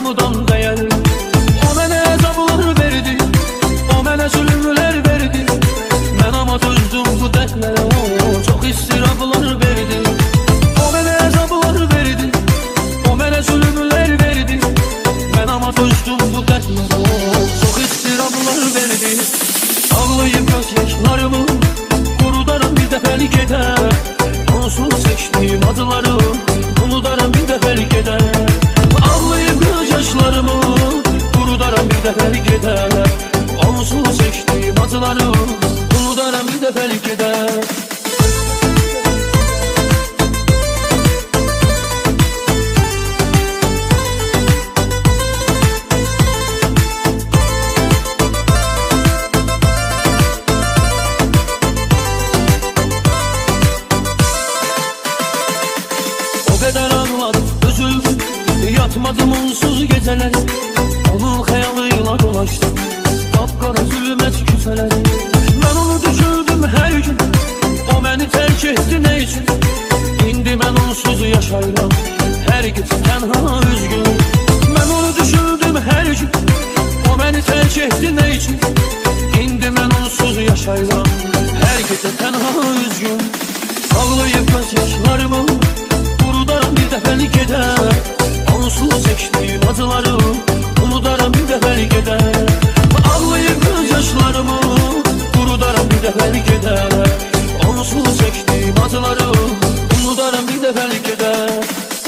hamıdan dəyər. O mənə əzablar verdi, o mənə zülmlər verdi. Mən ama dözdüm bu dərdlərə, o çox istirablar verdi. O mənə əzablar verdi, o mənə zülmlər verdi. Mən ama dözdüm bu dərdlərə, o çox istirablar verdi. Ağlayıb göz yaşlarımı qurudaram bir dəfəlik edər. Onsuz seçdiyim acıları unudaram bir dəfəlik edər. Ağlayıb göz yaşlarımı qurudaram bir dəfəlik edər. Onsuz seçdiyim acıları unudaram bir dəfəlik edər. Yatmadım onsuz geceler, onun hayalıyla dolaştım kapkara zulmet küfeler. Ben onu düşündüm her gün, o beni terk etti ne için? İndi ben onsuz yaşayıram, her gece tenha üzgün. Ben onu düşündüm her gün, o beni terk etti ne için? İndi ben onsuz yaşayıram, her gece tenha üzgün. Ağlayıp göz yaşlarımı kurudaram bir dəfəlik edər. Onsuz seçdiyim acıları unudaram bir dəfəlik edər. Ağlayıb göz yaşlarımı qurudaram bir dəfəlik edər. Onsuz seçdiyim acıları unudaram bir dəfəlik edər.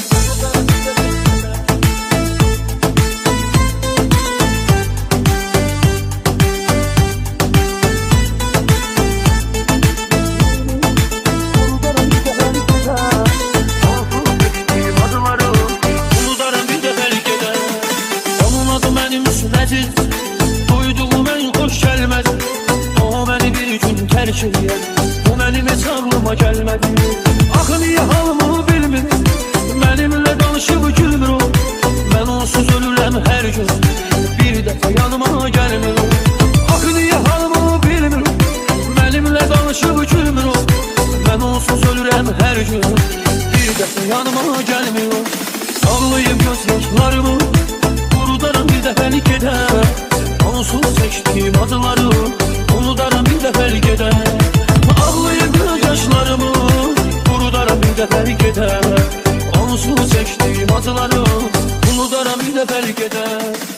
Duyduğum en hoş gelmez, o beni bir gün terk eder. Bu benim hiç ağlıma gelmedi. Ah niye halımı bilmir, benimle danışıp gülmür o. Ben onsuz ölürüm her gün, bir defa yanıma gelmir o. Ah niye halımı bilmir, benimle danışıp gülmür o. Ben onsuz ölürüm her gün, bir defa yanıma gelmir o. Ağlayıp göz yaşlarımı kurudaram bir dəfəlik edər. Onsuz seçdiyim acıları unudaram bir dəfəlik edər. Ağlayıb göz yaşlarımı qurudaram bir dəfəlik edər. Onsuz seçdiyim acıları unudaram bir dəfəlik edər.